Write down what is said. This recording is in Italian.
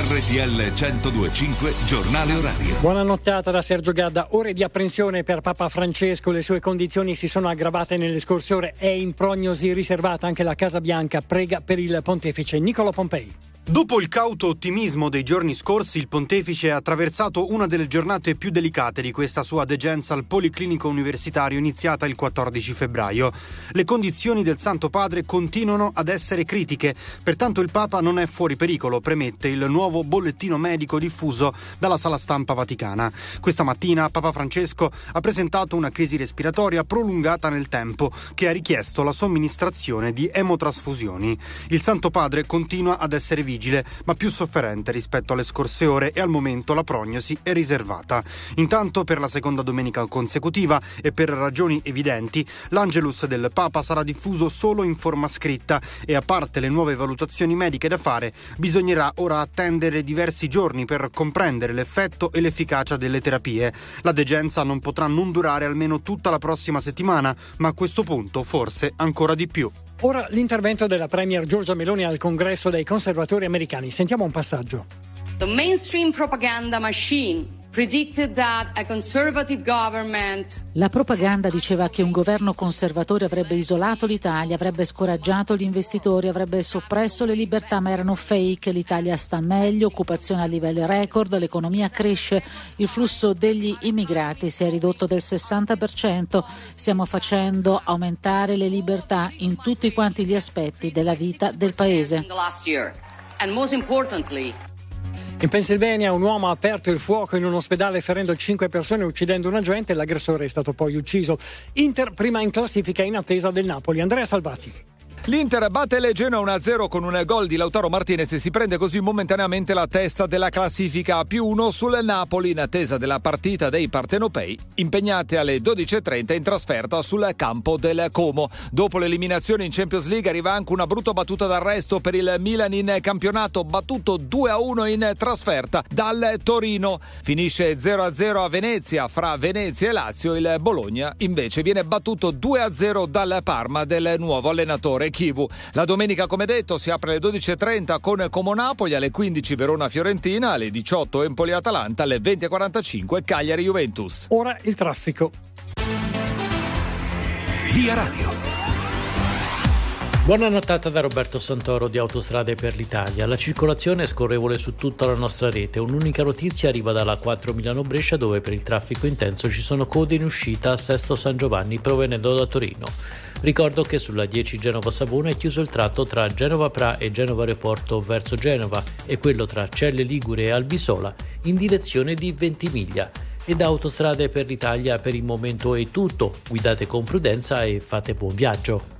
RTL 102.5 Giornale Orario. Buona nottata da Sergio Gadda. Ore di apprensione per Papa Francesco. Le sue condizioni si sono aggravate nelle scorse ore. È in prognosi riservata. Anche la Casa Bianca prega per il pontefice. Nicolò Pompei. Dopo il cauto ottimismo dei giorni scorsi, il pontefice ha attraversato una delle giornate più delicate di questa sua degenza al Policlinico Universitario iniziata il 14 febbraio. Le condizioni del Santo Padre continuano ad essere critiche, pertanto il Papa non è fuori pericolo, premette il nuovo bollettino medico diffuso dalla Sala Stampa Vaticana. Questa mattina Papa Francesco ha presentato una crisi respiratoria prolungata nel tempo che ha richiesto la somministrazione di emotrasfusioni. Il Santo Padre continua ad essere vigile, ma più sofferente rispetto alle scorse ore e al momento la prognosi è riservata. Intanto, per la seconda domenica consecutiva e per ragioni evidenti, l'Angelus del Papa sarà diffuso solo in forma scritta e, a parte le nuove valutazioni mediche da fare, bisognerà ora attendere diversi giorni per comprendere l'effetto e l'efficacia delle terapie. La degenza non potrà non durare almeno tutta la prossima settimana, ma a questo punto forse ancora di più. Ora l'intervento della Premier Giorgia Meloni al congresso dei conservatori americani. Sentiamo un passaggio. The mainstream propaganda machine predicted that a conservative government. La propaganda diceva che un governo conservatore avrebbe isolato l'Italia, avrebbe scoraggiato gli investitori, avrebbe soppresso le libertà, ma erano fake. L'Italia sta meglio, occupazione a livelli record, l'economia cresce, il flusso degli immigrati si è ridotto del 60%, stiamo facendo aumentare le libertà in tutti quanti gli aspetti della vita del paese. And most importantly, in Pennsylvania un uomo ha aperto il fuoco in un ospedale ferendo 5 persone e uccidendo un agente. L'aggressore è stato poi ucciso. Inter prima in classifica in attesa del Napoli. Andrea Salvati. L'Inter batte il Genoa 1-0 con un gol di Lautaro Martinez e si prende così momentaneamente la testa della classifica, a +1 sul Napoli in attesa della partita dei partenopei impegnati alle 12.30 in trasferta sul campo del Como. Dopo l'eliminazione in Champions League arriva anche una brutta battuta d'arresto per il Milan in campionato, battuto 2-1 in trasferta dal Torino. Finisce 0-0 a Venezia fra Venezia e Lazio. Il Bologna invece viene battuto 2-0 dal Parma del nuovo allenatore Chivu. La domenica, come detto, si apre alle 12.30 con Como Napoli, alle 15 Verona Fiorentina, alle 18 Empoli Atalanta, alle 20.45 Cagliari Juventus. Ora il traffico. Via Radio. Buona nottata da Roberto Santoro di Autostrade per l'Italia. La circolazione è scorrevole su tutta la nostra rete. Un'unica notizia arriva dalla 4 Milano-Brescia, dove per il traffico intenso ci sono code in uscita a Sesto San Giovanni provenendo da Torino. Ricordo che sulla 10 Genova-Savona è chiuso il tratto tra Genova-Pra e Genova-Aeroporto verso Genova e quello tra Celle Ligure e Albisola in direzione di Ventimiglia. E da Autostrade per l'Italia per il momento è tutto. Guidate con prudenza e fate buon viaggio.